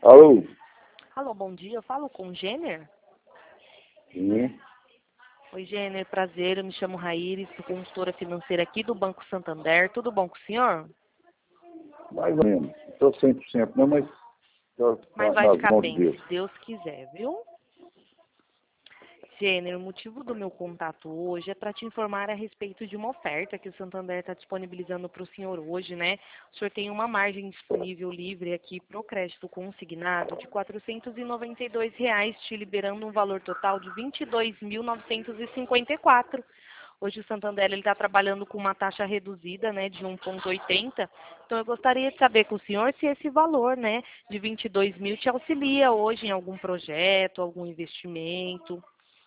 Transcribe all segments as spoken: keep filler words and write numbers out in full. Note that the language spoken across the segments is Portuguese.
Alô? Alô, bom dia. Eu falo com o Gêner? Sim, Oi, Gêner. Prazer. Eu me chamo Raíris, sou consultora financeira aqui do Banco Santander. Tudo bom com o senhor? mais ou menos. Estou cem por cento não, mas estou Mas vai nas ficar mãos de bem, Deus. se Deus quiser, viu? Gêner, o motivo do meu contato hoje é para te informar a respeito de uma oferta que o Santander está disponibilizando para o senhor hoje, né? O senhor tem uma margem disponível livre aqui para o crédito consignado de quatrocentos e noventa e dois reais, te liberando um valor total de vinte e dois mil novecentos e cinquenta e quatro. Hoje o Santander está trabalhando com uma taxa reduzida, né, de um vírgula oitenta. Então eu gostaria de saber com o senhor se esse valor, né, de vinte e dois mil te auxilia hoje em algum projeto, algum investimento.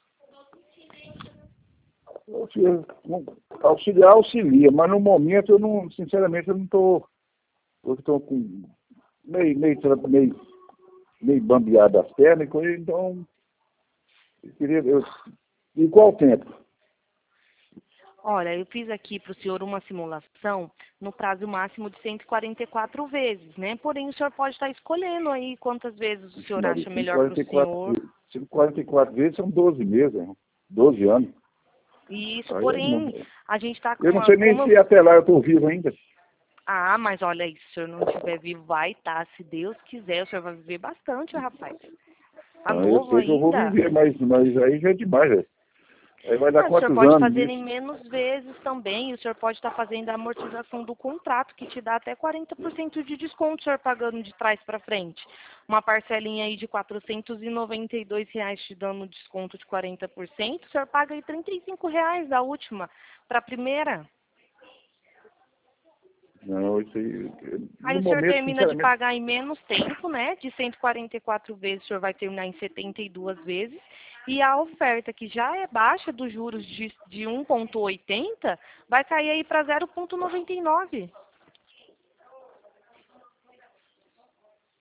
Auxiliar, auxiliar, auxilia, mas no momento eu não, sinceramente, eu não estou. Eu estou com meio, meio, tra- meio, meio bambeado as pernas, e coisa, então eu queria. Eu, e qual tempo? Olha, eu fiz aqui para o senhor uma simulação no prazo máximo de cento e quarenta e quatro vezes, né? Porém, o senhor pode estar escolhendo aí quantas vezes o senhor Maria, acha melhor para o senhor. cento e quarenta e quatro vezes são doze meses, né? doze anos. E isso, Aí eu, porém, não, a gente está com eu não uma... sei nem Como se eu- até lá eu estou vivo ainda. Ah, mas olha aí, se o senhor não estiver vivo, vai estar. Se Deus quiser, o senhor vai viver bastante, rapaz. Tá Ah, eu novo sei que eu vou ainda. viver, mas, mas aí já é demais, né? Aí vai dar Ah, o senhor quantos pode anos fazer em nisso? menos vezes também. O senhor pode estar fazendo a amortização do contrato, que te dá até quarenta por cento de desconto, o senhor pagando de trás para frente. Uma parcelinha aí de quatrocentos e noventa e dois reais te dando desconto de quarenta por cento, o senhor paga aí trinta e cinco reais da última para a primeira. Não, isso aí, Aí no o senhor momento, termina de sinceramente, pagar em menos tempo, né? De cento e quarenta e quatro vezes, o senhor vai terminar em setenta e duas vezes. E a oferta, que já é baixa dos juros de, de um vírgula oitenta, vai cair aí para zero vírgula noventa e nove.